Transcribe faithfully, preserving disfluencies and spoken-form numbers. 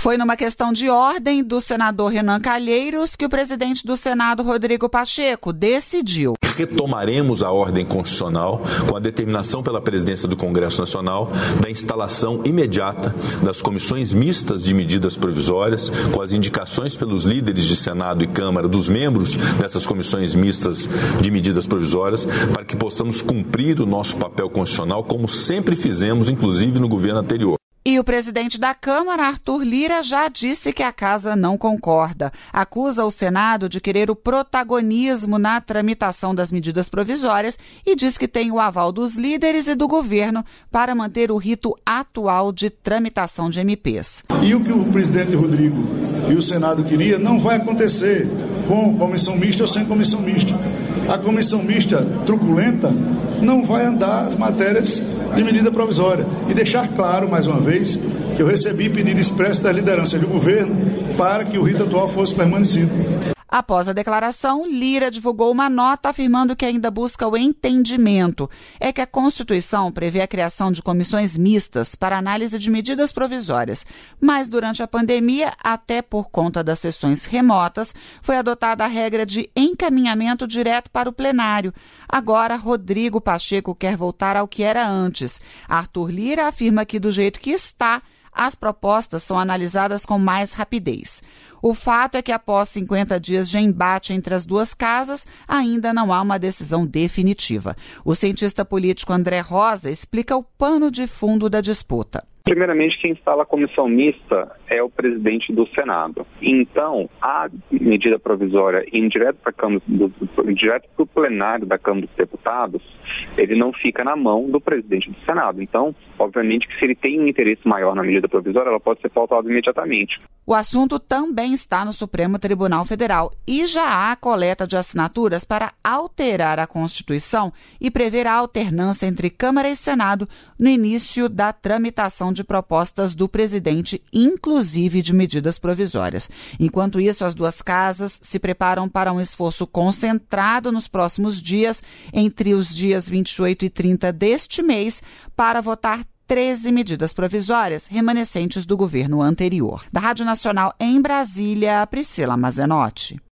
Foi numa questão de ordem do senador Renan Calheiros que o presidente do Senado, Rodrigo Pacheco, decidiu. Retomaremos a ordem constitucional com a determinação pela presidência do Congresso Nacional da instalação imediata das comissões mistas de medidas provisórias, com as indicações pelos líderes de Senado e Câmara dos membros dessas comissões mistas de medidas provisórias, para que possamos cumprir o nosso papel constitucional como sempre fizemos, inclusive no governo anterior. E o presidente da Câmara, Arthur Lira, já disse que a casa não concorda. Acusa o Senado de querer o protagonismo na tramitação das medidas provisórias e diz que tem o aval dos líderes e do governo para manter o rito atual de tramitação de M Ps. E o que o presidente Rodrigo e o Senado queria não vai acontecer com comissão mista ou sem comissão mista. A comissão mista truculenta não vai andar as matérias de medida provisória. E deixar claro, mais uma vez, que eu recebi pedido expresso da liderança do governo para que o rito atual fosse permanecido. Após a declaração, Lira divulgou uma nota afirmando que ainda busca o entendimento. É que a Constituição prevê a criação de comissões mistas para análise de medidas provisórias. Mas durante a pandemia, até por conta das sessões remotas, foi adotada a regra de encaminhamento direto para o plenário. Agora, Rodrigo Pacheco quer voltar ao que era antes. Arthur Lira afirma que, do jeito que está, as propostas são analisadas com mais rapidez. O fato é que, após cinquenta dias de embate entre as duas casas, ainda não há uma decisão definitiva. O cientista político André Rosa explica o pano de fundo da disputa. Primeiramente, quem instala a comissão mista é o presidente do Senado. Então, a medida provisória indo direto para a Câmara, do, direto para o plenário da Câmara dos Deputados, ele não fica na mão do presidente do Senado. Então, obviamente que se ele tem um interesse maior na medida provisória, ela pode ser pautada imediatamente. O assunto também está no Supremo Tribunal Federal e já há coleta de assinaturas para alterar a Constituição e prever a alternância entre Câmara e Senado no início da tramitação de propostas do presidente, inclusive de medidas provisórias. Enquanto isso, as duas casas se preparam para um esforço concentrado nos próximos dias, entre os dias vinte e oito e trinta deste mês, para votar treze medidas provisórias remanescentes do governo anterior. Da Rádio Nacional em Brasília, Priscila Mazenotti.